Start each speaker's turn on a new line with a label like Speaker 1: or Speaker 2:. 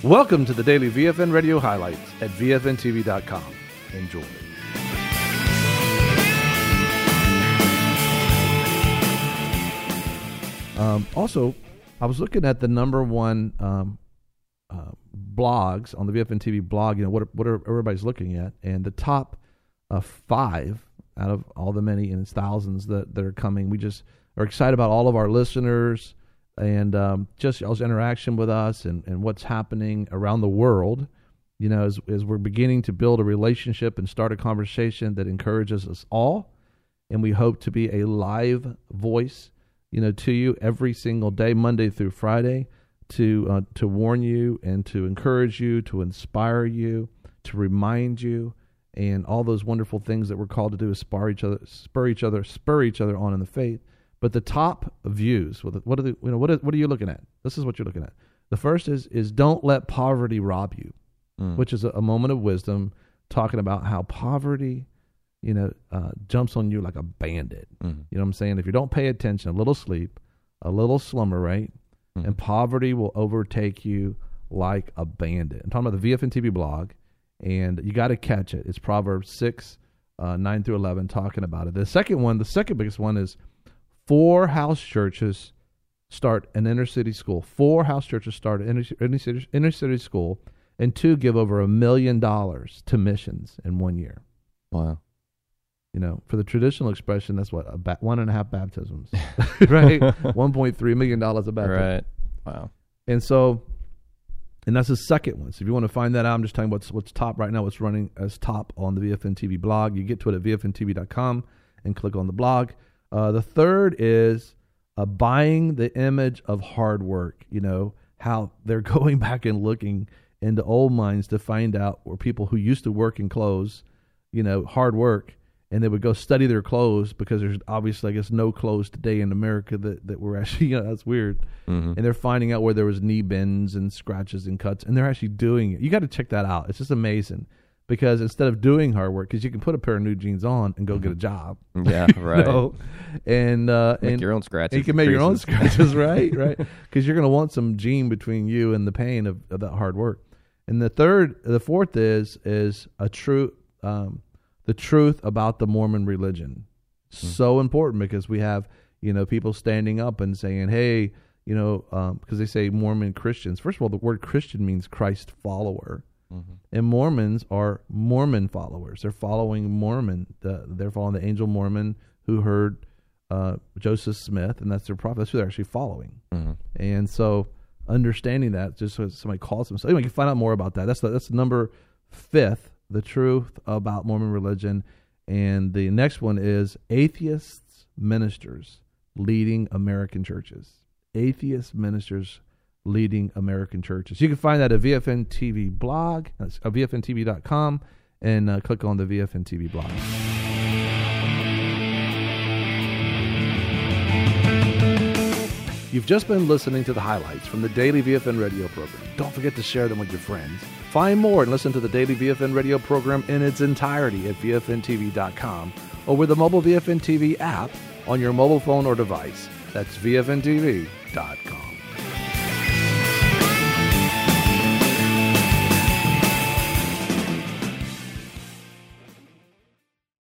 Speaker 1: Welcome to the daily VFN Radio highlights at VFNTV.com. Enjoy. Also, I was looking at the number one blogs on the VFN TV blog. You know, what everybody's looking at, and the top 5 out of all the many, and it's thousands that are coming. We just are excited about all of our listeners and just y'all's interaction with us and what's happening around the world. You know, as we're beginning to build a relationship and start a conversation that encourages us all, and we hope to be a live voice, you know, to you every single day, Monday through Friday, to warn you and to encourage you, to inspire you, to remind you, and all those wonderful things that we're called to do is spur each other on in the faith. But the top views, what are you looking at? This is what you're looking at. The first is don't let poverty rob you, which is a moment of wisdom, talking about how poverty, you know, jumps on you like a bandit. You know what I'm saying? If you don't pay attention, a little sleep, a little slumber, right? And poverty will overtake you like a bandit. I'm talking about the VFN TV blog, and you got to catch it. It's Proverbs 6, 9 through 11, talking about it. The second biggest one is 4 house churches start an inner city school. 4 house churches start an inner city school, and 2 give over $1 million to missions in 1 year.
Speaker 2: Wow.
Speaker 1: You know, for the traditional expression, that's what, 1.5 baptisms, right? $1.3 million of baptism.
Speaker 2: Right. Wow.
Speaker 1: And that's the second one. So if you want to find that out, I'm just telling you what's top right now, what's running as top on the VFN TV blog. You get to it at VFNTV.com and click on the blog. The third is buying the image of hard work. You know, how they're going back and looking into old mines to find out where people who used to work in clothes, you know, hard work, and they would go study their clothes because there's obviously, I guess, no clothes today in America that were actually, you know, that's weird. And they're finding out where there was knee bends and scratches and cuts, and they're actually doing it. You got to check that out. It's just amazing because instead of doing hard work, because you can put a pair of new jeans on and go get a job.
Speaker 2: Yeah, right.
Speaker 1: You know? And
Speaker 2: make your own scratches.
Speaker 1: You can make your own scratches, right? Because you're going to want some gene between you and the pain of that hard work. And the fourth is a true. The truth about the Mormon religion. So important because we have, you know, people standing up and saying, hey, you know, because they say Mormon Christians. First of all, the word Christian means Christ follower. And Mormons are Mormon followers. They're following Mormon. They're following the angel Mormon who heard Joseph Smith, and that's their prophet. That's who they're actually following. And so understanding that, just so somebody calls them. So anyway, you can find out more about that. That's number 5. The truth about Mormon religion. And the next one is atheists ministers leading American churches. Atheist ministers leading American churches. You can find that at VFN TV blog, that's VFNTV.com, and click on the VFN TV blog. You've just been listening to the highlights from the daily VFN radio program. Don't forget to share them with your friends. Find more and listen to the daily VFN radio program in its entirety at VFNTV.com or with the mobile VFN TV app on your mobile phone or device. That's VFNTV.com.